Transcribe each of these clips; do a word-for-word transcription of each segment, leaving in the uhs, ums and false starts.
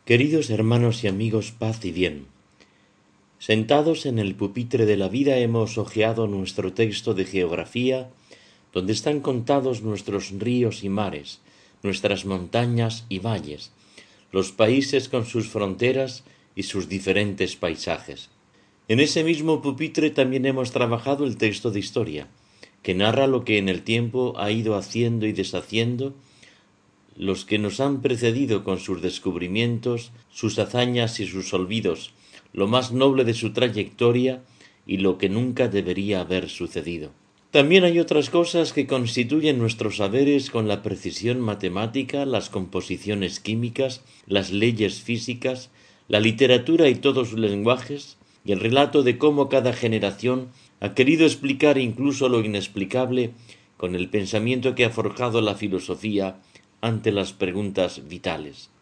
Queridos hermanos y amigos, paz y bien. Sentados en el pupitre de la vida hemos hojeado nuestro texto de geografía, donde están contados nuestros ríos y mares, nuestras montañas y valles, los países con sus fronteras y sus diferentes paisajes. En ese mismo pupitre también hemos trabajado el texto de historia, que narra lo que en el tiempo ha ido haciendo y deshaciendo los que nos han precedido con sus descubrimientos, sus hazañas y sus olvidos, lo más noble de su trayectoria y lo que nunca debería haber sucedido. También hay otras cosas que constituyen nuestros saberes con la precisión matemática, las composiciones químicas, las leyes físicas, la literatura y todos sus lenguajes, y el relato de cómo cada generación ha querido explicar incluso lo inexplicable con el pensamiento que ha forjado la filosofía ante las preguntas vitales.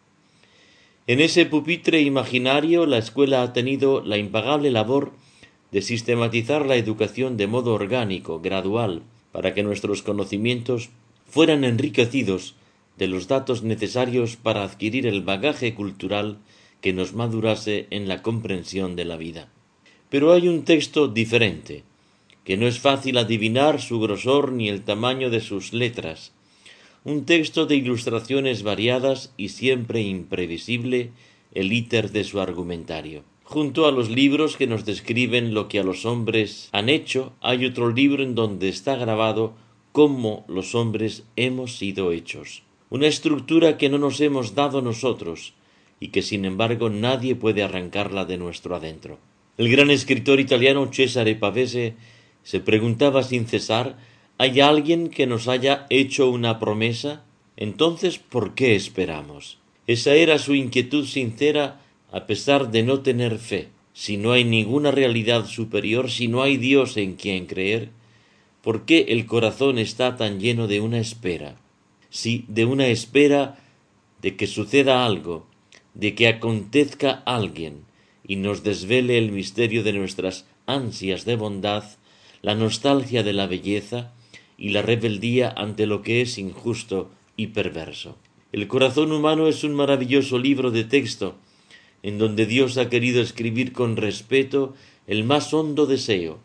En ese pupitre imaginario, la escuela ha tenido la impagable labor de sistematizar la educación de modo orgánico, gradual, para que nuestros conocimientos fueran enriquecidos de los datos necesarios para adquirir el bagaje cultural que nos madurase en la comprensión de la vida. Pero hay un texto diferente, que no es fácil adivinar su grosor ni el tamaño de sus letras, un texto de ilustraciones variadas y siempre imprevisible el íter de su argumentario. Junto a los libros que nos describen lo que a los hombres han hecho, hay otro libro en donde está grabado cómo los hombres hemos sido hechos. Una estructura que no nos hemos dado nosotros y que sin embargo nadie puede arrancarla de nuestro adentro. El gran escritor italiano Cesare Pavese se preguntaba sin cesar: ¿hay alguien que nos haya hecho una promesa? Entonces, ¿por qué esperamos? Esa era su inquietud sincera a pesar de no tener fe. Si no hay ninguna realidad superior, si no hay Dios en quien creer, ¿por qué el corazón está tan lleno de una espera? Sí, de una espera de que suceda algo, de que acontezca alguien y nos desvele el misterio de nuestras ansias de bondad, la nostalgia de la belleza y la rebeldía ante lo que es injusto y perverso. El corazón humano es un maravilloso libro de texto, en donde Dios ha querido escribir con respeto el más hondo deseo,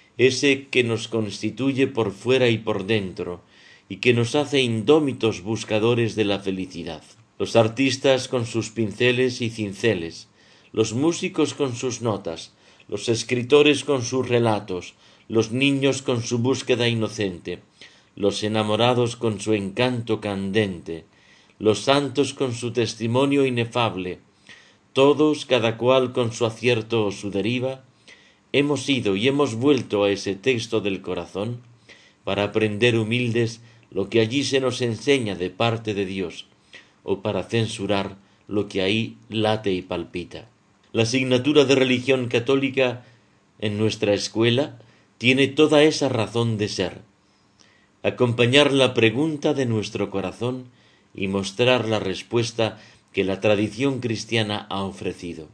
ese que nos constituye por fuera y por dentro, y que nos hace indómitos buscadores de la felicidad. Los artistas con sus pinceles y cinceles, los músicos con sus notas, los escritores con sus relatos, los niños con su búsqueda inocente, los enamorados con su encanto candente, los santos con su testimonio inefable, todos, cada cual con su acierto o su deriva, hemos ido y hemos vuelto a ese texto del corazón para aprender humildes lo que allí se nos enseña de parte de Dios, o para censurar lo que ahí late y palpita. La asignatura de religión católica en nuestra escuela tiene toda esa razón de ser: acompañar la pregunta de nuestro corazón y mostrar la respuesta que la tradición cristiana ha ofrecido.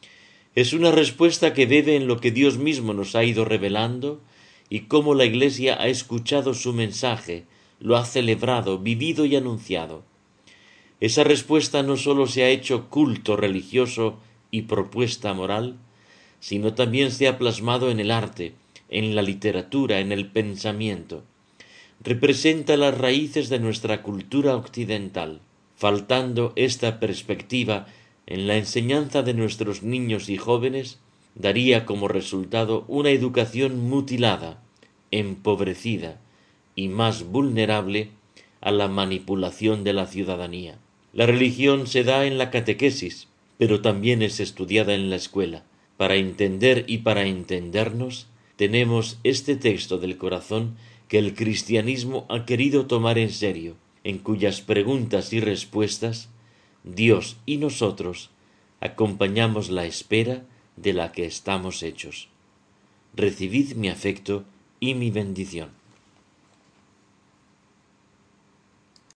Es una respuesta que bebe en lo que Dios mismo nos ha ido revelando y cómo la Iglesia ha escuchado su mensaje, lo ha celebrado, vivido y anunciado. Esa respuesta no solo se ha hecho culto religioso y propuesta moral, sino también se ha plasmado en el arte, en la literatura, en el pensamiento. Representa las raíces de nuestra cultura occidental. Faltando esta perspectiva en la enseñanza de nuestros niños y jóvenes, daría como resultado una educación mutilada, empobrecida y más vulnerable a la manipulación de la ciudadanía. La religión se da en la catequesis, pero también es estudiada en la escuela. Para entender y para entendernos, tenemos este texto del corazón que el cristianismo ha querido tomar en serio, en cuyas preguntas y respuestas Dios y nosotros acompañamos la espera de la que estamos hechos. Recibid mi afecto y mi bendición.